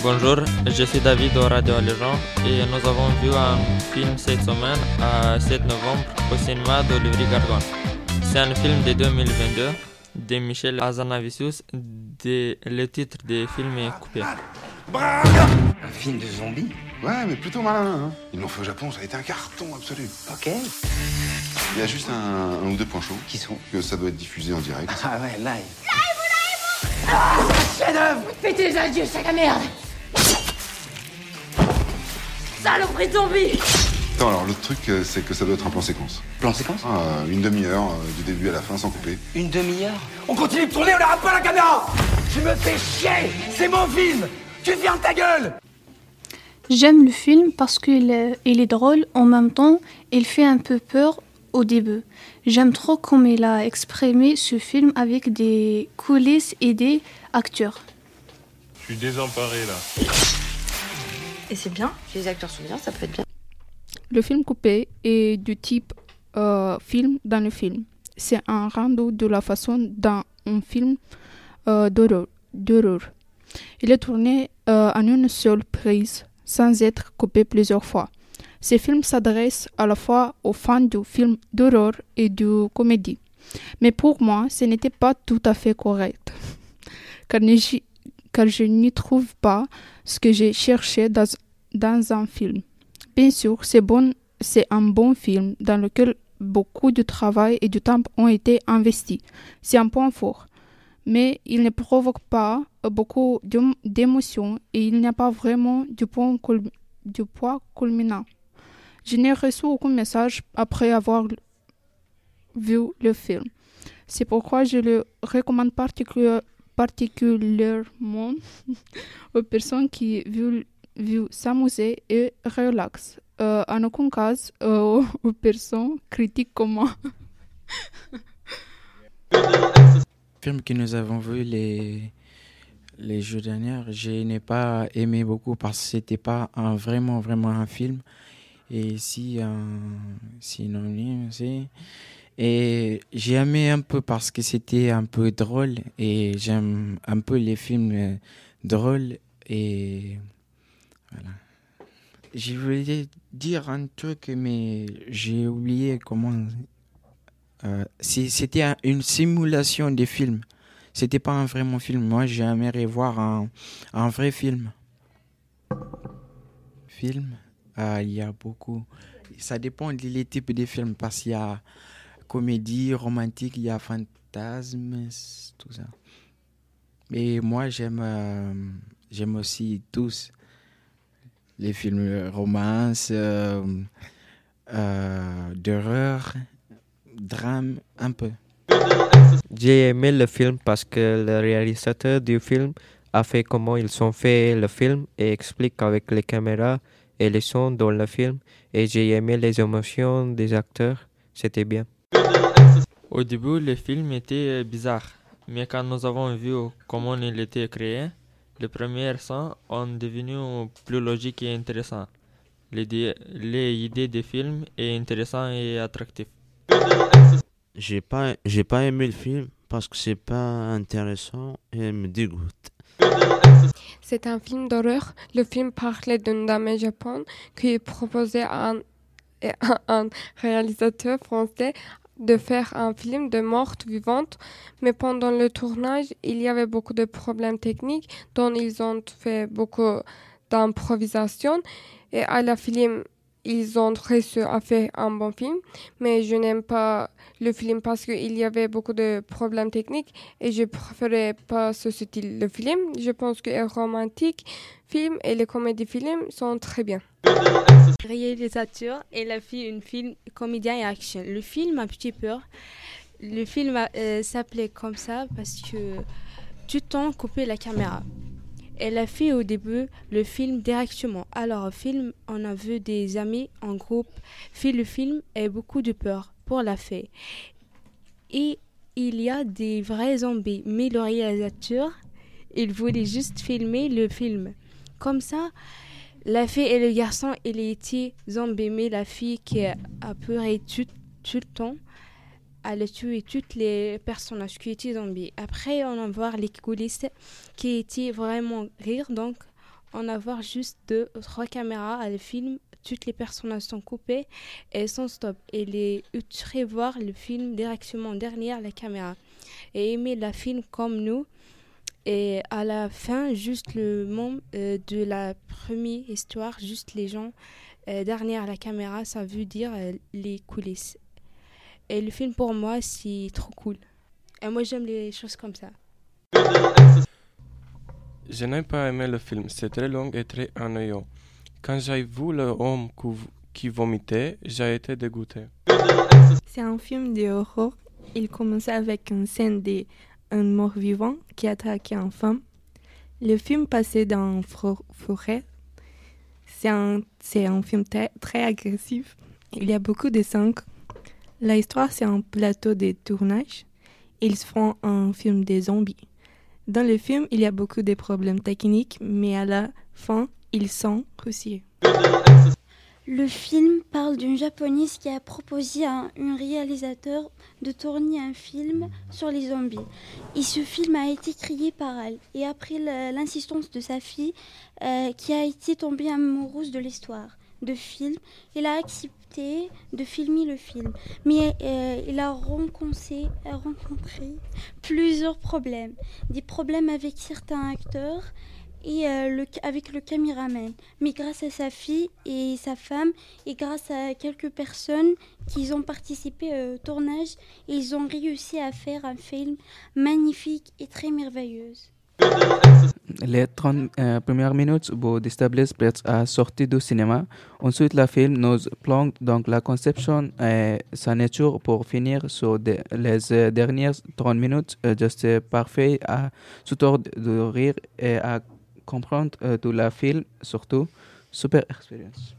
Bonjour, je suis David au Radio Allégeant et nous avons vu un film cette semaine à 7 novembre au cinéma d'Olivry-Gargan. C'est un film de 2022 de Michel Hazanavicius. Le titre du film est coupé. Un film de zombies? Ouais, mais plutôt malin, hein. Ils l'ont fait au Japon, ça a été un carton absolu. Ok. Il y a juste un ou deux points chauds. Qui sont? Que ça doit être diffusé en direct. Ah ouais, live. Chef-d'œuvre! Faites tes adieux, sac à merde! Saloperie de zombie! Attends, alors l'autre truc, c'est que ça doit être un plan séquence. Plan séquence? Une demi-heure, du début à la fin, sans couper. Une demi-heure? On continue de tourner, on n'arrête pas la caméra! Tu me fais chier! C'est mon film! Tu fermes ta gueule! J'aime le film parce qu'il est drôle, en même temps, il fait un peu peur au début. J'aime trop comment il a exprimé ce film avec des coulisses et des acteurs. Je suis désemparé là. Et c'est bien, si les acteurs sont bien, ça peut être bien. Le film coupé est du type film dans le film. C'est un rendu de la façon d'un film d'horreur. Il est tourné en une seule prise, sans être coupé plusieurs fois. Ces films s'adressent à la fois aux fans du film d'horreur et de comédie. Mais pour moi, ce n'était pas tout à fait correct, car je n'y trouve pas ce que j'ai cherché dans un film. Bien sûr, c'est un bon film dans lequel beaucoup de travail et de temps ont été investis. C'est un point fort. Mais il ne provoque pas beaucoup d'émotions et il n'y a pas vraiment du poids culminant. Je n'ai reçu aucun message après avoir vu le film. C'est pourquoi je le recommande particulièrement aux personnes qui veulent s'amuser et relaxer. En aucun cas aux personnes critiques comme moi. Le film que nous avons vu les jours derniers, je n'ai pas aimé beaucoup parce que c'était pas vraiment un film. Et si synonyme aussi. Et j'ai aimé un peu parce que c'était un peu drôle et j'aime un peu les films drôles et voilà. Je voulais dire un truc mais j'ai oublié comment. C'était une simulation de film. C'était pas un vraiment film. Moi, j'aimerais voir un vrai film. Il y a beaucoup. Ça dépend des types de films parce qu'il y a comédie, romantique, il y a fantasme, tout ça. Mais moi, j'aime aussi tous les films romance, d'horreur, drame, un peu. J'ai aimé le film parce que le réalisateur du film a fait comment ils ont fait le film et explique avec les caméras et les sons dans le film. Et j'ai aimé les émotions des acteurs, c'était bien. Au début, le film était bizarre, mais quand nous avons vu comment il était créé, les premières scènes ont devenu plus logiques et intéressantes. Les idées du film est intéressant et attractif. J'ai pas aimé le film parce que c'est pas intéressant et me dégoûte. C'est un film d'horreur. Le film parlait d'une dame japonaise qui proposait à un réalisateur français de faire un film de morte vivante. Mais pendant le tournage, il y avait beaucoup de problèmes techniques dont ils ont fait beaucoup d'improvisation. Et à la film, ils ont réussi à faire un bon film. Mais je n'aime pas le film parce qu'il y avait beaucoup de problèmes techniques et je préférais pas ce style de film. Je pense que les romantiques films et les comédies films sont très bien. Réalisateur, elle a fait un film comédien et action. Le film a petit peur. Le film s'appelait comme ça parce que tout le temps coupait la caméra. Elle a fait au début le film directement. Alors au film, on a vu des amis en groupe fait le film et beaucoup de peur pour la fée. Et il y a des vrais zombies, mais le réalisateur, il voulait juste filmer le film. Comme ça, la fille et le garçon, il était zombie, mais la fille qui a peur tout le temps, elle a tué toutes les personnages qui étaient zombies. Après, on va voir les coulisses qui étaient vraiment rire, donc en avoir juste 2 ou 3 caméras à le film. Toutes les personnages sont coupées et sont stop. Et les utiliser voir le film directement derrière la caméra. Et aimer le film comme nous. Et à la fin, juste le moment de la première histoire, juste les gens derrière la caméra, ça veut dire les coulisses. Et le film pour moi, c'est trop cool. Et moi, j'aime les choses comme ça. Je n'ai pas aimé le film, c'est très long et très ennuyant. Quand j'ai vu l'homme qui vomitait, j'ai été dégoûté. C'est un film d'horreur. Il commençait avec une scène d'un mort-vivant qui attaquait une femme. Le film passait dans une forêt. C'est un film très agressif. Il y a beaucoup de sang. L'histoire, c'est un plateau de tournage. Ils font un film des zombies. Dans le film, il y a beaucoup de problèmes techniques, mais à la fin, ils sont réussis. Le film parle d'une japonaise qui a proposé à un réalisateur de tourner un film sur les zombies. Et ce film a été créé par elle. Et après l'insistance de sa fille, qui a été tombée amoureuse de l'histoire de film, elle a accepté de filmer le film. Mais elle a rencontré plusieurs problèmes. Des problèmes avec certains acteurs et avec le caméraman. Mais grâce à sa fille et sa femme, et grâce à quelques personnes qui ont participé au tournage, ils ont réussi à faire un film magnifique et très merveilleux. Les 30 premières minutes vous déstabilisent prêts à sortir du cinéma. Ensuite, le film nous plonge dans la conception et sa nature pour finir sur les dernières 30 minutes juste parfait à sauter de rire et à comprendre tout le film, surtout super expérience.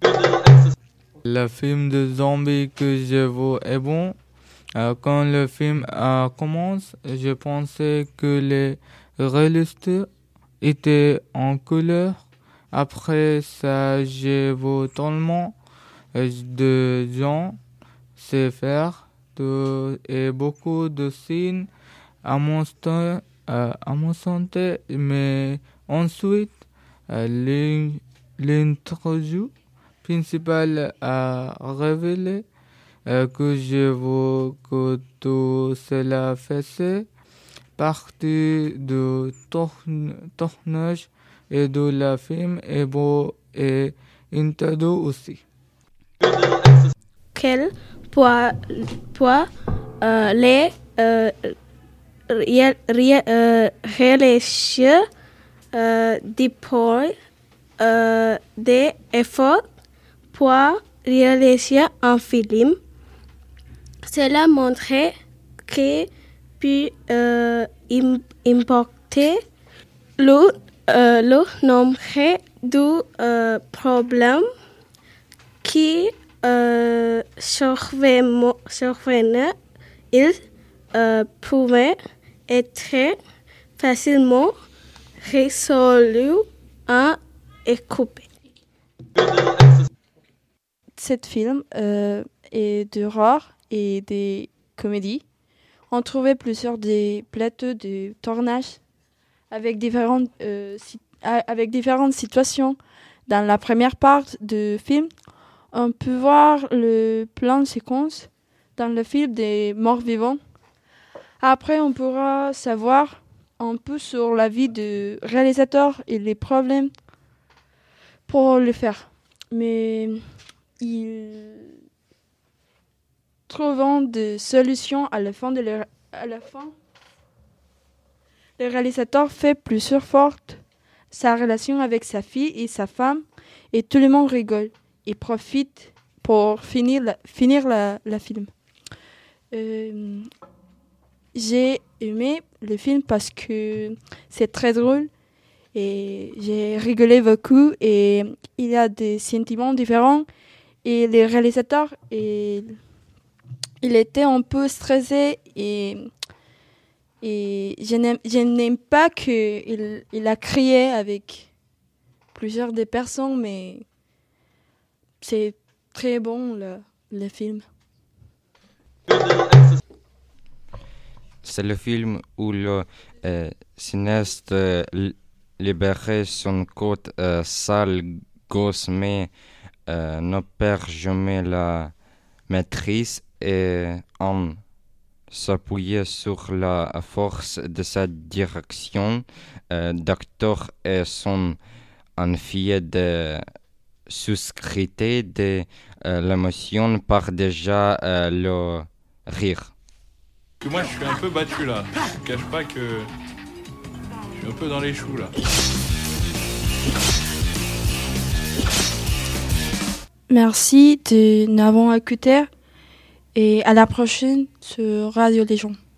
Le film de zombies que je vois est bon. Quand le film commence, je pensais que les réalistes étaient en couleur. Après ça, je vois tellement de gens se faire et beaucoup de scènes à mon santé, mais ensuite, l'interview principale a révélé que je vois que tout cela faisait partie du tournage et de la film est beau et intéressant aussi. Quel poids les réalisateurs déploient des efforts pour réaliser un film. Cela montre que peut importer le nombre de problèmes qui surviennent. Ils peuvent être facilement résolus et coupés. Cet film est d'horreur et des comédies. On trouvait plusieurs des plateaux de tournage avec différentes situations. Dans la première partie du film, on peut voir le plan séquence dans le film des morts vivants. Après, on pourra savoir un peu sur la vie du réalisateur et les problèmes pour le faire. Mais il trouvant des solutions à la fin. Le réalisateur fait plusieurs fortes sa relation avec sa fille et sa femme et tout le monde rigole et profite pour finir la film. J'ai aimé le film parce que c'est très drôle et j'ai rigolé beaucoup et il y a des sentiments différents et le réalisateur il était un peu stressé et je n'aime pas qu'il a crié avec plusieurs des personnes, mais c'est très bon le film. C'est le film où le cinéaste libérer son côté sale gosse, mais ne perd jamais la maîtrise et en s'appuyer sur la force de sa direction d'acteur et son envie de souscrire de l'émotion par déjà le rire. Moi, je suis un peu battu là. Je ne cache pas que je suis un peu dans les choux là. Merci de nous avoir écoutés et à la prochaine sur Radio Légion.